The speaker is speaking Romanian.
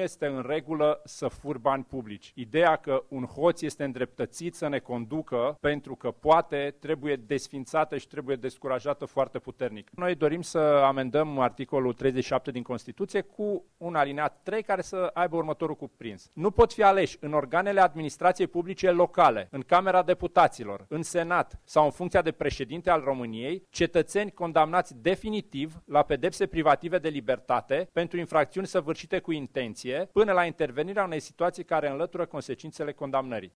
este în regulă să furi bani publici. Ideea că un hoț este îndreptățit să ne conducă pentru că poate, trebuie desfințată și trebuie descurajată foarte puternic. Noi dorim să amendăm articolul 37 din Constituție cu un alineat 3 care să aibă următorul cuprins. Nu pot fi aleși în organele administrației publice locale, în Camera Deputaților, în Senat sau în funcția de președinte al României, cetățeni condamnați definitiv la pedepse privative de libertate pentru infracțiuni săvârșite cu intenție, până la intervenirea unei situații care înlătură consecințele condamnării.